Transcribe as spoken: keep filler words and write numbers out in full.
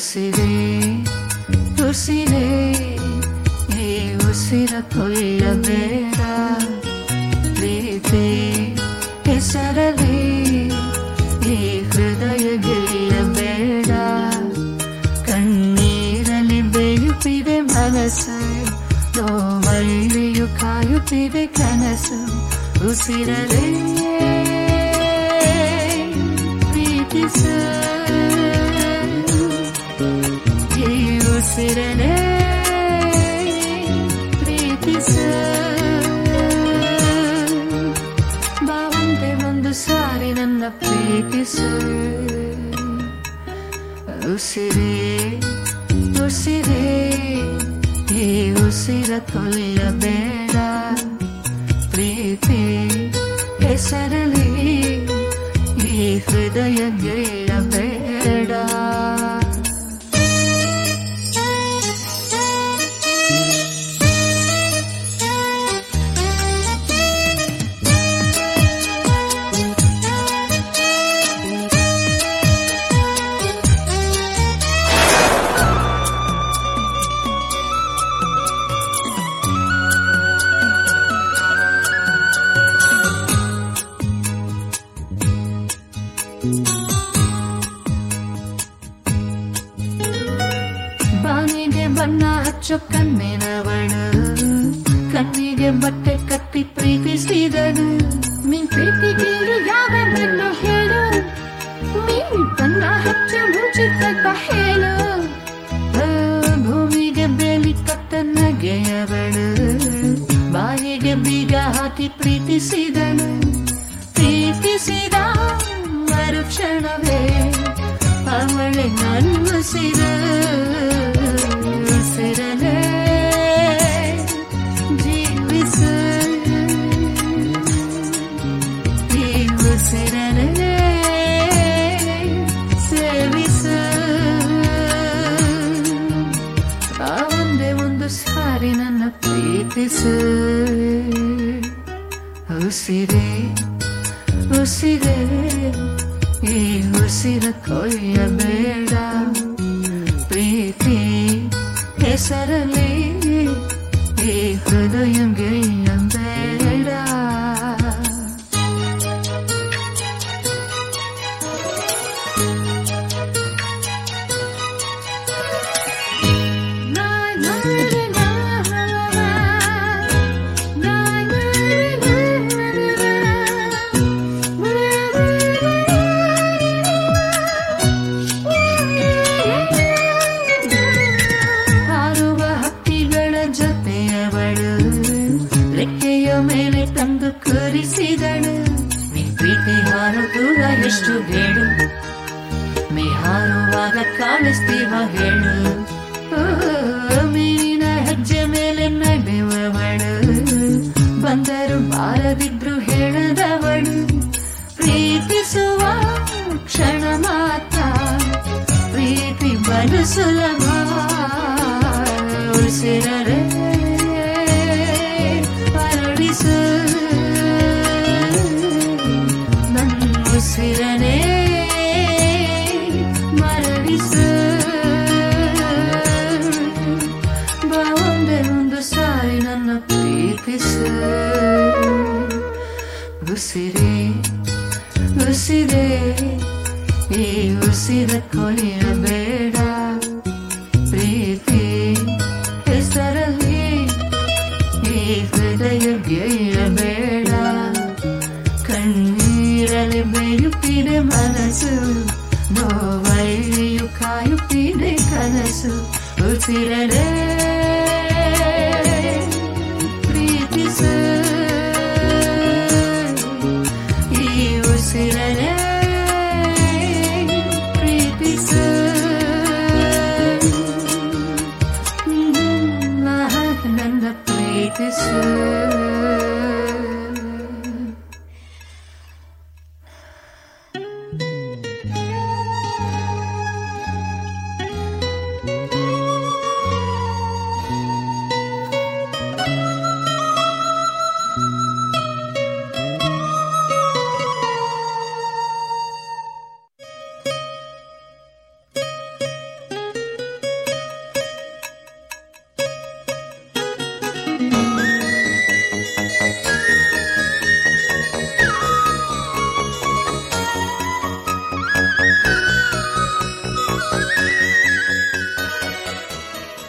ಉಸಿರೇ ಉಸಿರೇ ಈ ಉಸಿರ ಕೊಲ್ಲಬೇಡ ಪ್ರೀತಿ ಹೆಸರಲ್ಲಿ ಈ ಹೃದಯ ಗೆಲ್ಲಬೇಡ ಕಣ್ಣೀರಲ್ಲಿ ಬೇಯುತ್ತಿದೆ ಮನಸ್ಸು ನೋವಲ್ಲಿಯೂ ಕಾಯುತ್ತಿದೆ ಕನಸು ಉಸಿರಲೇ ಪ್ರೀತಿಸು ಈ ಉಸಿರಲೇ ಪ್ರೀತಿಸು ಬಾವಂತೆ ಒಂದು ಸಾರಿ ನನ್ನ ಪ್ರೀತಿಸು ಉಸಿರೇ ಉಸಿರೇ ಈ ಉಸಿರ ಕೊಲ್ಲಬೇಡ ಪ್ರೀತಿ ಹೆಸರಲ್ಲಿ ಈ ಹೃದಯ ಗೆಲ್ಲಬೇಡ ಬಾನಿಗೆ ಬಣ್ಣ ಹಚ್ಚೋ ಕಣ್ಣಿನವಳು ಕಣ್ಣಿಗೆ ಬಟ್ಟೆ ಕಟ್ಟಿ ಪ್ರೀತಿಸಿದಳು ನಿನ್ ಪ್ರೀತಿಗೆ ಯಾವ ಬಣ್ಣ ಹೇಳು ನೀನು ಬಣ್ಣ ಹಚ್ಚಿ ಮುಂಚಿತ ಹೇಳು ಭೂಮಿಗೆ ಬೇಲಿ ಕಟ್ಟ ನಗೆಯವಳು ಬಾಯಿಗೆ ಬೀಗ ಹಾಕಿ ಪ್ರೀತಿಸಿದಳು ಪ್ರೀತಿಸಿದ ಮರುಕ್ಷಣವೇ ಅವಳೆ ನನ್ನಿಸಿದ ಉಸಿರಲೇ ಜೀವಿಸು ಈ ಉಸಿರಲೇ ಸೇವಿಸು ಆ ಒಂದೇ ಒಂದು ಸಾರಿ ನನ್ನ ಪ್ರೀತಿಸು ಉಸಿರೇ ಉಸಿರೇ ಈ ಉಸಿರ ಕೊಲ್ಲಬೇಡ ಪ್ರೀತಿ ಹೆಸರಲ್ಲಿ ಈ ಹೃದಯ ಗೆಲ್ಲಬೇಡ ಮೇಲೆ ತಂದು ಕೂರಿಸಿದಳು ನೀ ಪ್ರೀತಿ ಹಾರು ದೂರ ಎಷ್ಟು ಬೇಡು ಮೀ ಹಾರುವಾಗ ಕಾಣಿಸ್ತೀವ ಹೇಳು ಮೀನಿನ ಹೆಜ್ಜೆ ಮೇಲೆ ನಡೆಯುವವಳು ಬಂದರು ಬಾರದಿದ್ರು ಹೇಳದವಳು ಪ್ರೀತಿಸುವ ಕ್ಷಣ ಮಾತ್ರ ಪ್ರೀತಿ ಬಲು ಸುಲಭ ಉಸಿರರೆ ಉಸಿರನೇ ಮರಳಿಸು ಬಾ ಒಂದೇ ಒಂದು ಸಾರಿ ನನ್ನ ಪ್ರೀತಿಸು ಉಸಿರೇ ಉಸಿರೇ ಈ ಉಸಿರ ಕೊಲ್ಲಬೇಡ ಪ್ರೀತಿ ಹೆಸರಲ್ಲಿ ಈ ಹೃದಯ ಗೆಲ್ಲಬೇಡ ಕಣ್ಣೀರಲ್ಲಿ ಬೇಯುತ್ತಿದೆ ಮನಸ್ಸು ನೋವಲ್ಲಿಯೂ ಕಾಯುತ್ತಿದೆ ಕನಸು ಉಸಿರಲೇ ಪ್ರೀತಿಸು ಈ ಉಸಿರಲೇ ಪ್ರೀತಿಸು ನನ್ನ ಪ್ರೀತಿಸು